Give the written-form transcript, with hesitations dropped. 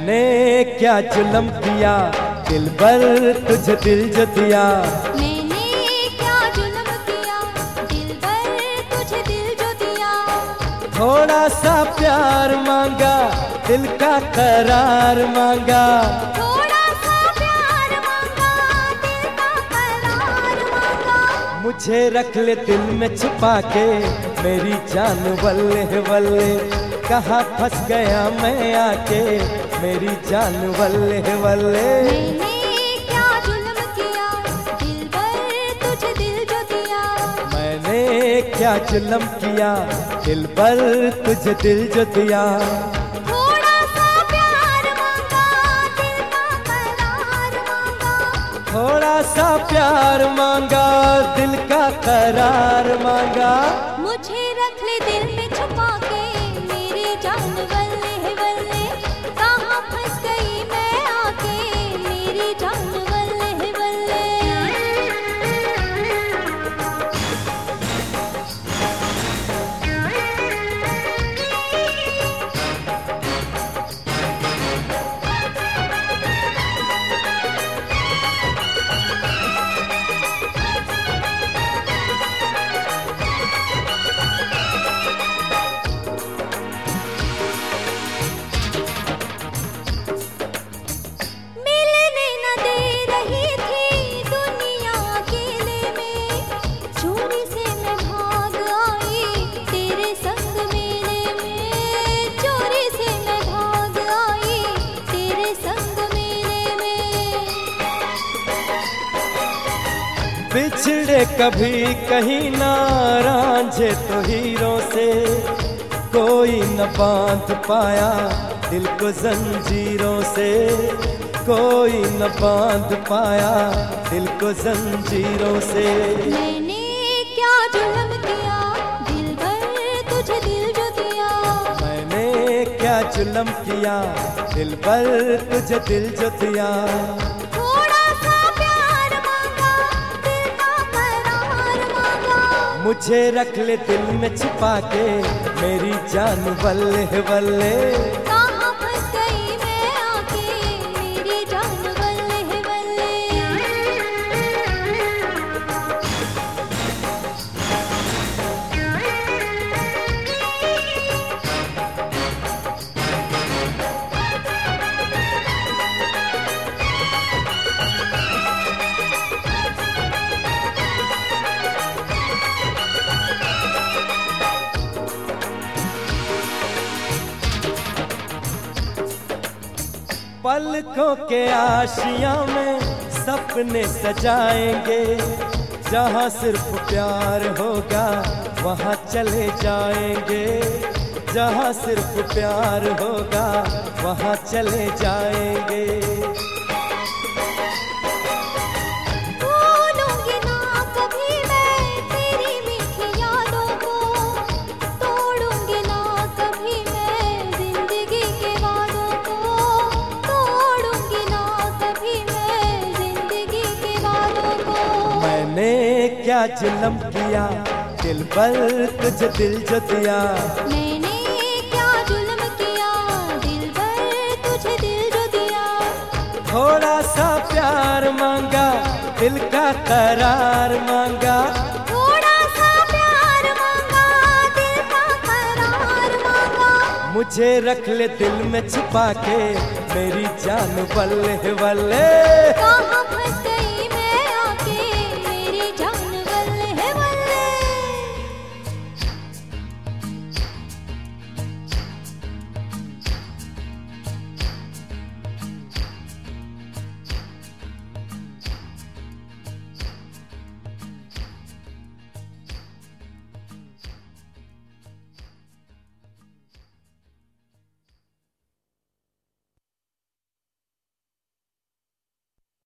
मैंने क्या जुल्म किया दिलबर तुझे दिल जो दिया। मैंने क्या जुल्म किया दिलबर तुझे दिल जो दिया। थोड़ा सा प्यार मांगा दिल का करार मांगा। थोड़ा सा प्यार मांगा दिल का करार मांगा। मुझे रख ले दिल में छुपा के मेरी जान वल्ले वल्ले। कहाँ फंस गया मैं आके मेरी जान वल्ले वल्ले। मैंने क्या जुल्म किया दिलबर तुझे दिल जो दिया। मैंने क्या जुल्म किया दिलबर तुझे दिल जो दिया। थोड़ा सा प्यार मांगा दिल का करार मांगा। थोड़ा सा प्यार मांगा दिल का करार मांगा। मुझे रख ले दिल में छुपा के मेरी जान वल्ले वल्ले। कहाँ फंस गई मैं आके मेरी जान वल्ले वल्ले। मिलने न दे रही थी दुनिया अकेले में। चोरी से मैं भाग आई तेरे संग मेले में। चोरी से मैं भाग आई तेरे संग मेले में। बिछड़े कभी कहीं ना रांझे तो हीरों से। कोई न बांध पाया दिल को जंजीरों से। कोई न बांध पाया दिल को जंजीरों से। मैंने क्या जुल्म किया दिलबर तुझे दिल जो दिया। मैंने क्या जुल्म किया दिलबर तुझे दिल जो दिया। थोड़ा सा प्यार मांगा दिल का करार मांगा। मुझे रख ले दिल में छिपा के मेरी जान वल्ले वल्ले। कहाँ फंस गई मैं आके मेरी जान वल्ले वल्ले। पलकों के आशिया में सपने सजाएंगे। जहाँ सिर्फ प्यार होगा वहाँ चले जाएंगे। जहाँ सिर्फ प्यार होगा वहाँ चले जाएंगे। भूलूंगी ना कभी मैं तेरी मीठी यादों को। तोड़ूंगी ना कभी मैं जिंदगी के वादों को। तोड़ूंगी ना कभी मैं जिंदगी के वादों को। मैंने क्या जुल्म किया दिलबर तुझे दिल जो दिया। मैंने क्या जुल्म किया दिलबर तुझे दिल जो दिया। थोड़ा सा प्यार मांगा दिल का करार मांगा। थोड़ा सा प्यार मांगा दिल का करार मांगा। मुझे रख ले दिल में छुपा के मेरी जान वल्ले वल्ले। कहाँ फंस